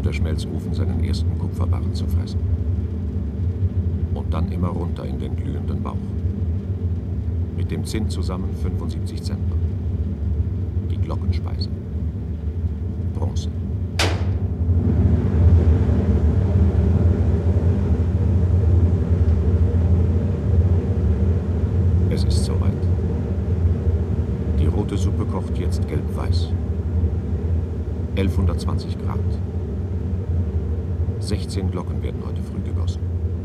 der Schmelzofen seinen ersten Kupferbarren zu fressen. Und dann immer runter in den glühenden Bauch. Mit dem Zinn zusammen 75 Zentner. Die Glockenspeise. Bronze. Es ist soweit. Die rote Suppe kocht jetzt gelb-weiß. 1120 Grad. 16 Glocken werden heute früh gegossen.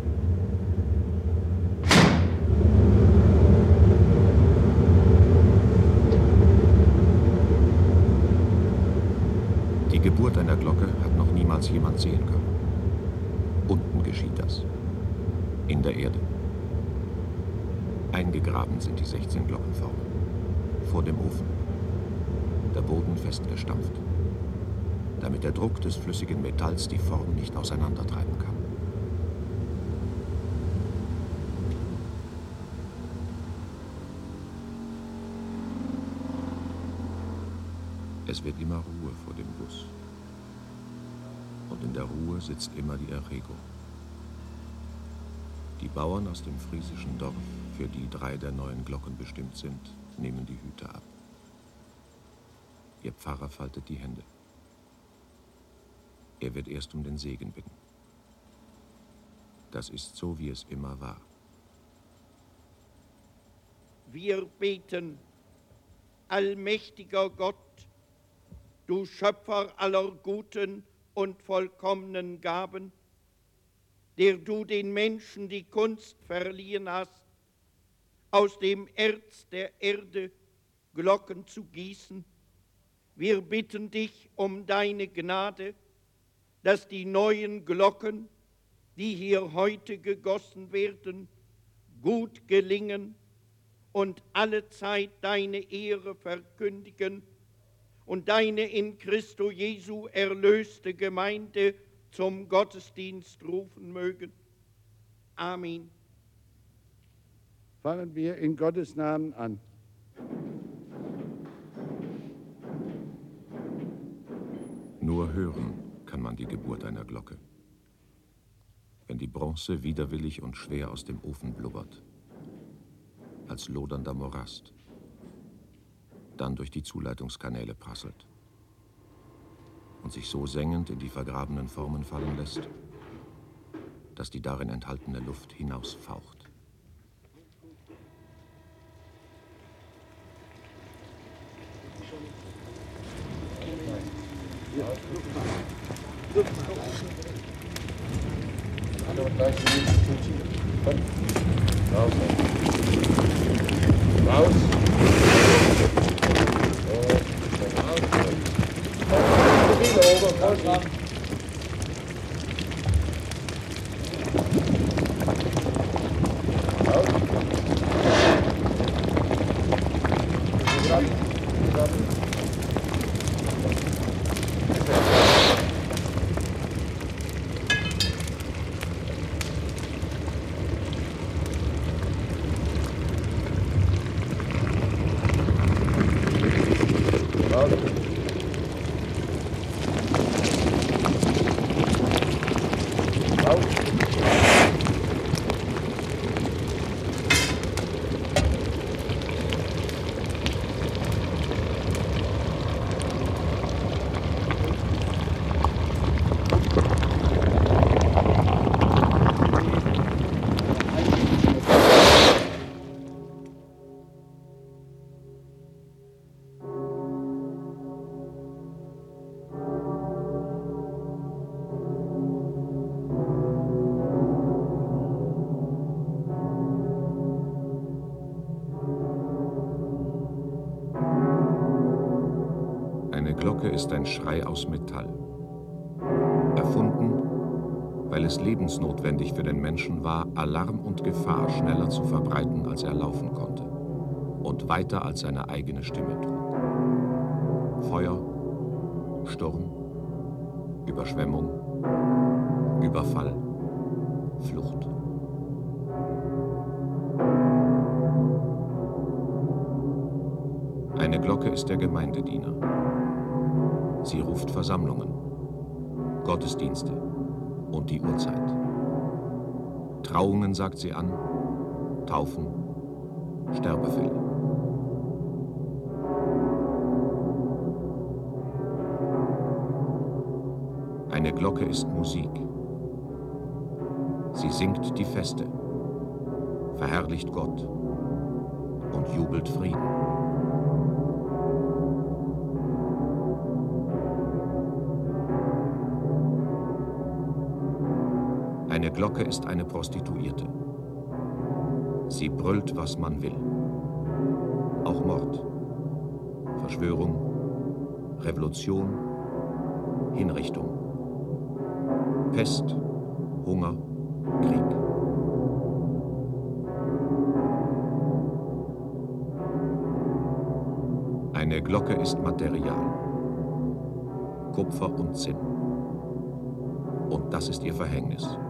Die Geburt einer Glocke hat noch niemals jemand sehen können. Unten geschieht das. In der Erde. Eingegraben sind die 16 Glockenformen. Vor dem Ofen. Der Boden festgestampft. Damit der Druck des flüssigen Metalls die Form nicht auseinandertreiben kann. Es wird immer Ruhe vor dem Guss. Und in der Ruhe sitzt immer die Erregung. Die Bauern aus dem friesischen Dorf, für die 3 der neuen Glocken bestimmt sind, nehmen die Hüte ab. Ihr Pfarrer faltet die Hände. Er wird erst um den Segen bitten. Das ist so, wie es immer war. Wir beten, allmächtiger Gott, du Schöpfer aller guten und vollkommenen Gaben, der du den Menschen die Kunst verliehen hast, aus dem Erz der Erde Glocken zu gießen. Wir bitten dich um deine Gnade, dass die neuen Glocken, die hier heute gegossen werden, gut gelingen und allezeit deine Ehre verkündigen und deine in Christo Jesu erlöste Gemeinde zum Gottesdienst rufen mögen. Amen. Fangen wir in Gottes Namen an. Nur hören kann man die Geburt einer Glocke. Wenn die Bronze widerwillig und schwer aus dem Ofen blubbert, als lodernder Morast, dann durch die Zuleitungskanäle prasselt und sich so sengend in die vergrabenen Formen fallen lässt, dass die darin enthaltene Luft hinausfaucht. Raus. Glocke ist ein Schrei aus Metall. Erfunden, weil es lebensnotwendig für den Menschen war, Alarm und Gefahr schneller zu verbreiten, als er laufen konnte. Und weiter als seine eigene Stimme trug. Feuer, Sturm, Überschwemmung, Überfall, Flucht. Eine Glocke ist der Gemeindediener. Sie ruft Versammlungen, Gottesdienste und die Uhrzeit. Trauungen sagt sie an, Taufen, Sterbefälle. Eine Glocke ist Musik. Sie singt die Feste, verherrlicht Gott und jubelt Frieden. Eine Glocke ist eine Prostituierte. Sie brüllt, was man will. Auch Mord, Verschwörung, Revolution, Hinrichtung, Pest, Hunger, Krieg. Eine Glocke ist Material, Kupfer und Zinn. Und das ist ihr Verhängnis.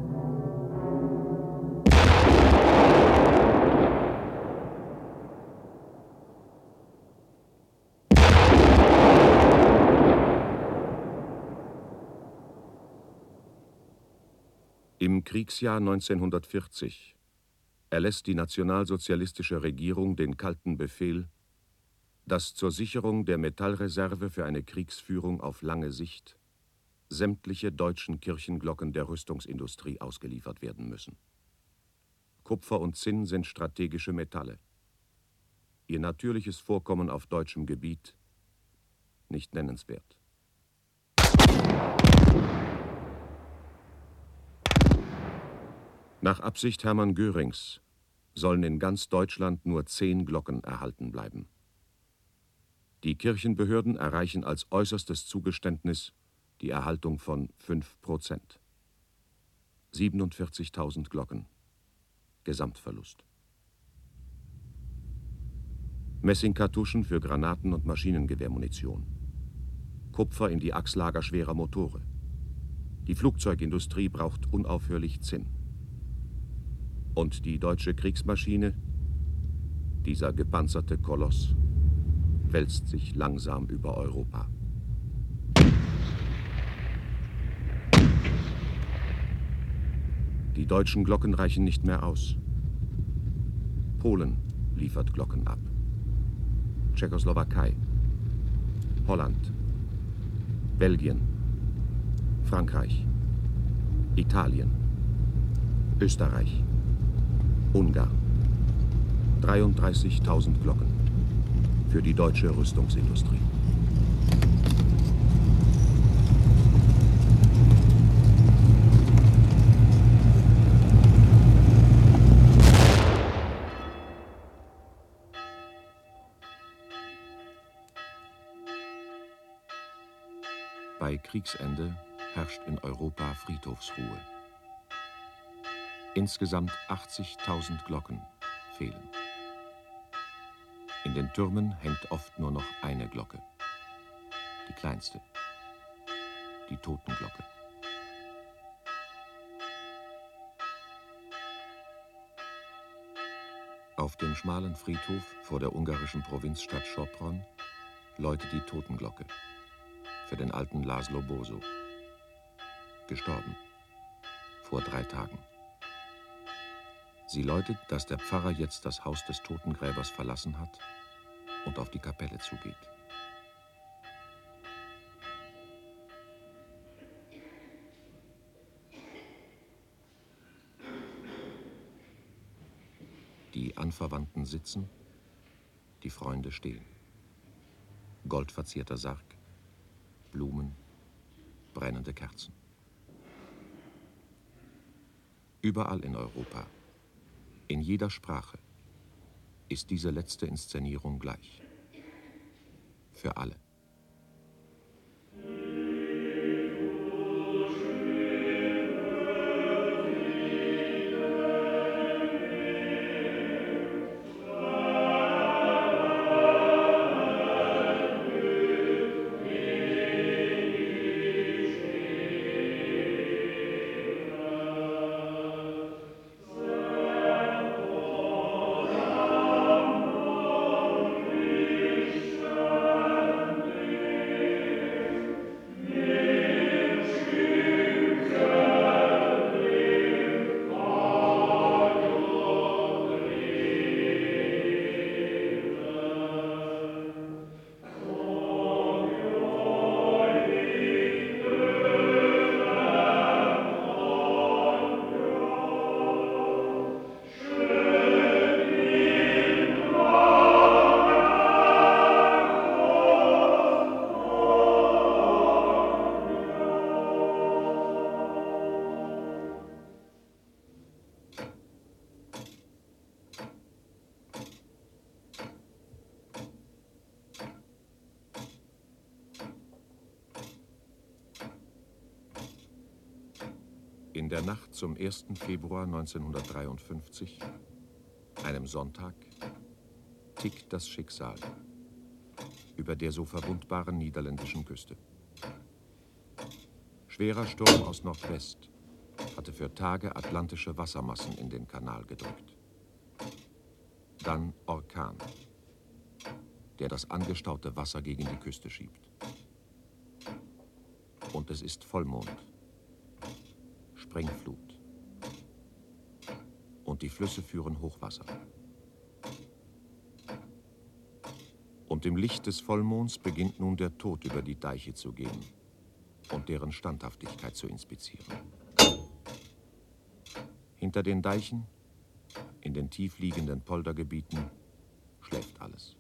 Im Kriegsjahr 1940 erlässt die nationalsozialistische Regierung den kalten Befehl, dass zur Sicherung der Metallreserve für eine Kriegsführung auf lange Sicht sämtliche deutschen Kirchenglocken der Rüstungsindustrie ausgeliefert werden müssen. Kupfer und Zinn sind strategische Metalle. Ihr natürliches Vorkommen auf deutschem Gebiet nicht nennenswert. Nach Absicht Hermann Görings sollen in ganz Deutschland nur 10 Glocken erhalten bleiben. Die Kirchenbehörden erreichen als äußerstes Zugeständnis die Erhaltung von 5%. 47.000 Glocken. Gesamtverlust. Messingkartuschen für Granaten und Maschinengewehrmunition. Kupfer in die Achslager schwerer Motore. Die Flugzeugindustrie braucht unaufhörlich Zinn. Und die deutsche Kriegsmaschine, dieser gepanzerte Koloss, wälzt sich langsam über Europa. Die deutschen Glocken reichen nicht mehr aus. Polen liefert Glocken ab. Tschechoslowakei, Holland, Belgien, Frankreich, Italien, Österreich, Ungarn. 33.000 Glocken für die deutsche Rüstungsindustrie. Bei Kriegsende herrscht in Europa Friedhofsruhe. Insgesamt 80.000 Glocken fehlen. In den Türmen hängt oft nur noch eine Glocke. Die kleinste. Die Totenglocke. Auf dem schmalen Friedhof vor der ungarischen Provinzstadt Sopron läutet die Totenglocke für den alten László Bosó. Gestorben. Vor 3 Tagen. Sie läutet, dass der Pfarrer jetzt das Haus des Totengräbers verlassen hat und auf die Kapelle zugeht. Die Anverwandten sitzen, die Freunde stehen. Goldverzierter Sarg, Blumen, brennende Kerzen. Überall in Europa, in jeder Sprache, ist diese letzte Inszenierung gleich. Für alle. In der Nacht zum 1. Februar 1953, einem Sonntag, tickt das Schicksal über der so verwundbaren niederländischen Küste. Schwerer Sturm aus Nordwest hatte für Tage atlantische Wassermassen in den Kanal gedrückt. Dann Orkan, der das angestaute Wasser gegen die Küste schiebt. Und es ist Vollmond, Springflut. Und die Flüsse führen Hochwasser. Und im Licht des Vollmonds beginnt nun der Tod über die Deiche zu gehen und deren Standhaftigkeit zu inspizieren. Hinter den Deichen, in den tiefliegenden Poldergebieten, schläft alles.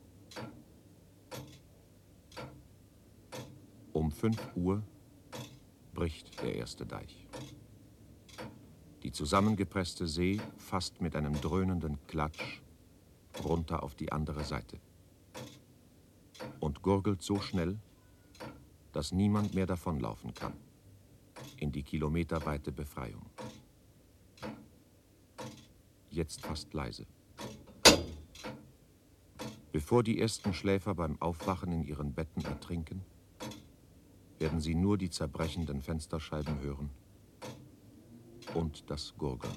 Um 5 Uhr bricht der erste Deich. Die zusammengepresste See fasst mit einem dröhnenden Klatsch runter auf die andere Seite und gurgelt so schnell, dass niemand mehr davonlaufen kann, in die kilometerweite Befreiung. Jetzt fast leise. Bevor die ersten Schläfer beim Aufwachen in ihren Betten ertrinken, werden sie nur die zerbrechenden Fensterscheiben hören und das Gurgeln.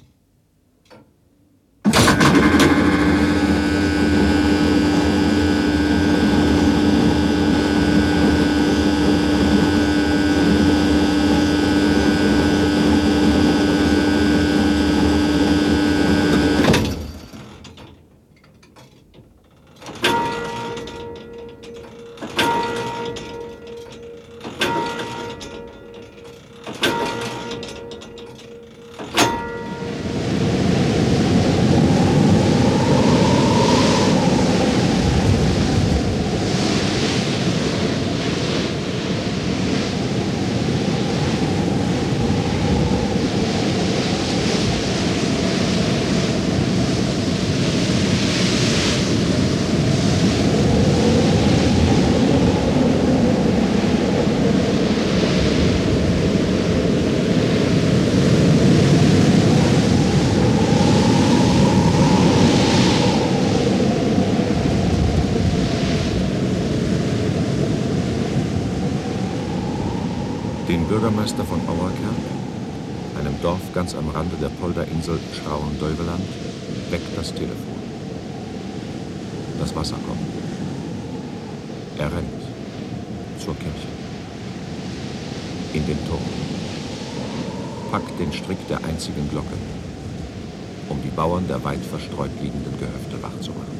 Bürgermeister von Ouwerkerk, einem Dorf ganz am Rande der Polderinsel Schrauen-Deuveland, weckt das Telefon. Das Wasser kommt. Er rennt zur Kirche, in den Turm, packt den Strick der einzigen Glocke, um die Bauern der weit verstreut liegenden Gehöfte wachzumachen.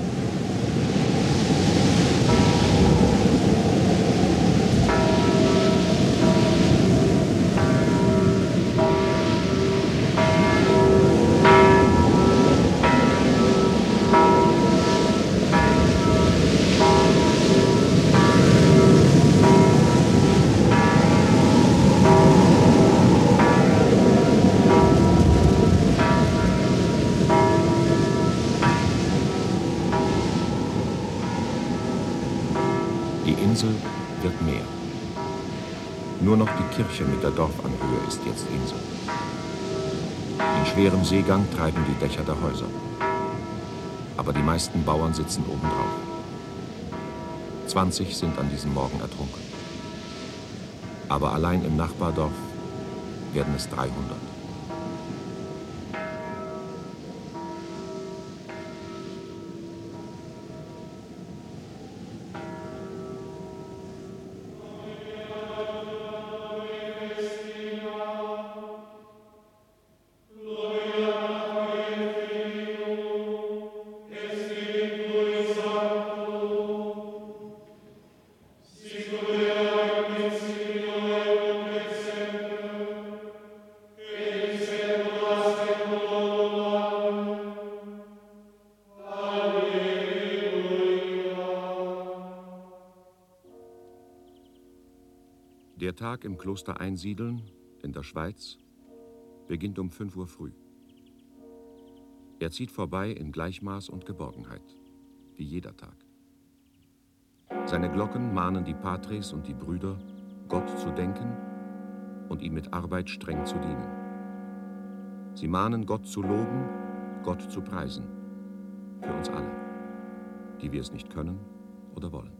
Wird mehr. Nur noch die Kirche mit der Dorfanhöhe ist jetzt Insel. In schwerem Seegang treiben die Dächer der Häuser. Aber die meisten Bauern sitzen obendrauf. 20 sind an diesem Morgen ertrunken. Aber allein im Nachbardorf werden es 300. Der Tag im Kloster Einsiedeln in der Schweiz beginnt um 5 Uhr früh. Er zieht vorbei in Gleichmaß und Geborgenheit, wie jeder Tag. Seine Glocken mahnen die Patres und die Brüder, Gott zu denken und ihm mit Arbeit streng zu dienen. Sie mahnen, Gott zu loben, Gott zu preisen. Für uns alle, die wir es nicht können oder wollen.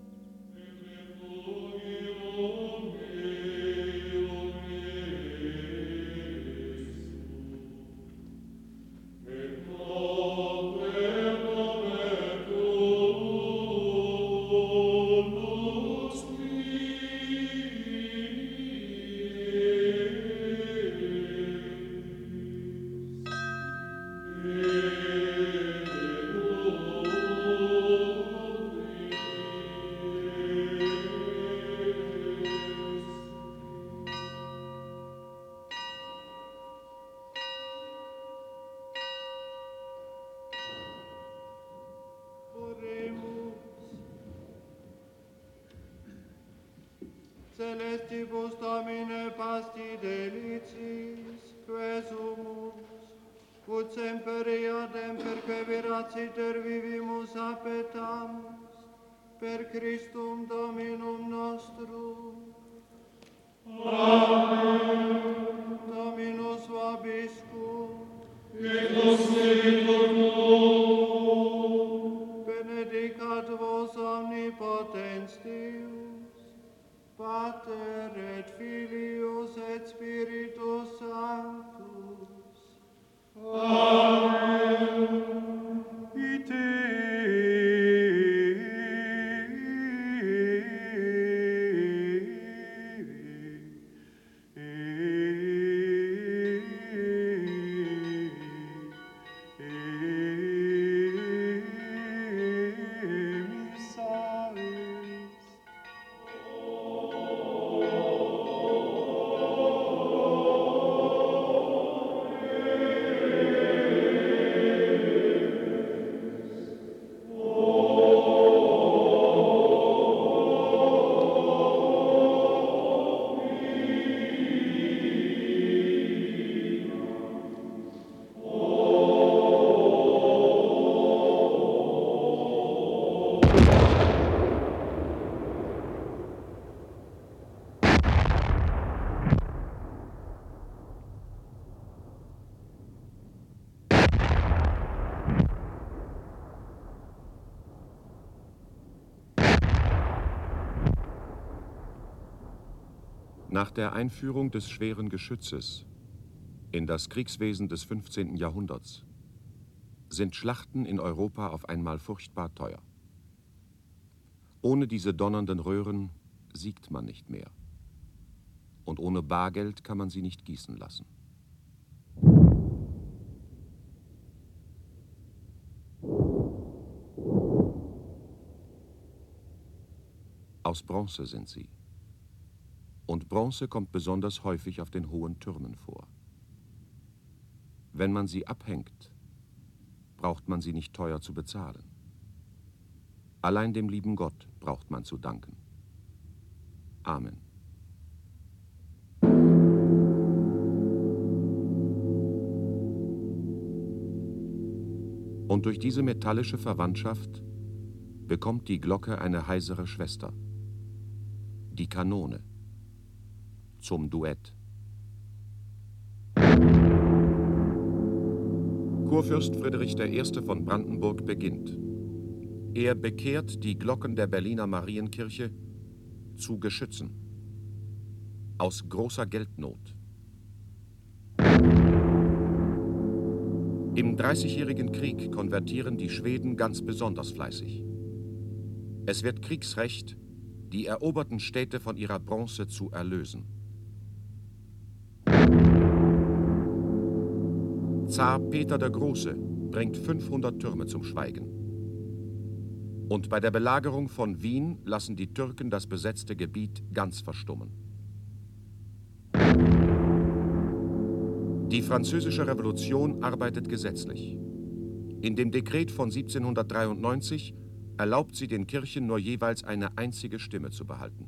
Celestibus Domine pasti delicis, quesumus, ut semper iadem perseveraciter vivimus appetamus, per Christum Dominum nostrum. Amen. Dominus vobiscum. Et spiritu tuo. Benedicat vos omnipotens Deus, Pater et Filius et Spiritus Sanctus. Amen. Ite Nach der Einführung des schweren Geschützes in das Kriegswesen des 15. Jahrhunderts sind Schlachten in Europa auf einmal furchtbar teuer. Ohne diese donnernden Röhren siegt man nicht mehr. Und ohne Bargeld kann man sie nicht gießen lassen. Aus Bronze sind sie. Und Bronze kommt besonders häufig auf den hohen Türmen vor. Wenn man sie abhängt, braucht man sie nicht teuer zu bezahlen. Allein dem lieben Gott braucht man zu danken. Amen. Und durch diese metallische Verwandtschaft bekommt die Glocke eine heisere Schwester, die Kanone, zum Duett. Kurfürst Friedrich I. von Brandenburg beginnt. Er bekehrt die Glocken der Berliner Marienkirche zu Geschützen aus großer Geldnot. Im Dreißigjährigen Krieg konvertieren die Schweden ganz besonders fleißig. Es wird Kriegsrecht, die eroberten Städte von ihrer Bronze zu erlösen. Zar Peter der Große bringt 500 Türme zum Schweigen. Und bei der Belagerung von Wien lassen die Türken das besetzte Gebiet ganz verstummen. Die Französische Revolution arbeitet gesetzlich. In dem Dekret von 1793 erlaubt sie den Kirchen nur jeweils eine einzige Stimme zu behalten.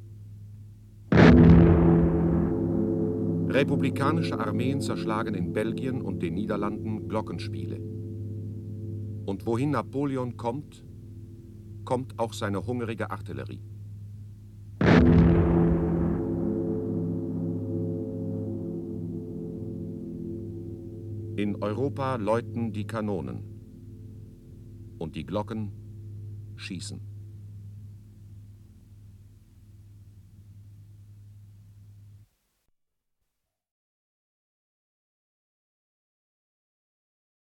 Republikanische Armeen zerschlagen in Belgien und den Niederlanden Glockenspiele. Und wohin Napoleon kommt, kommt auch seine hungrige Artillerie. In Europa läuten die Kanonen und die Glocken schießen.